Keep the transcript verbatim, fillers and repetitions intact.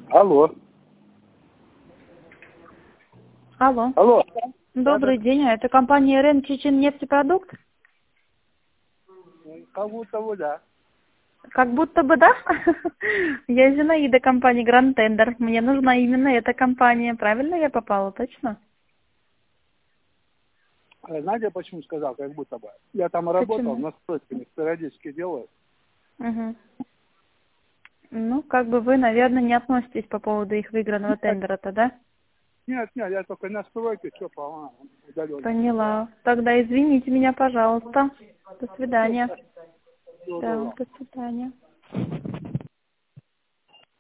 Алло. Алло. Алло. Добрый Да, день. Это компания РН Чечен нефтепродукт? да. Как будто бы да. Как будто бы да? Я Зинаида, компания Grand Tender. Мне нужна именно эта компания. Правильно я попала, точно? А знаете, почему сказал, как будто бы? Я там работал, Почему? настройками периодически делаю. Угу. Ну, как бы вы, наверное, не относитесь по поводу их выигранного Нет, тендера-то, да? нет, нет, я только настройки, все по удаленно. Поняла. Тогда извините меня, пожалуйста. До свидания. Всего Да, доброго. до свидания.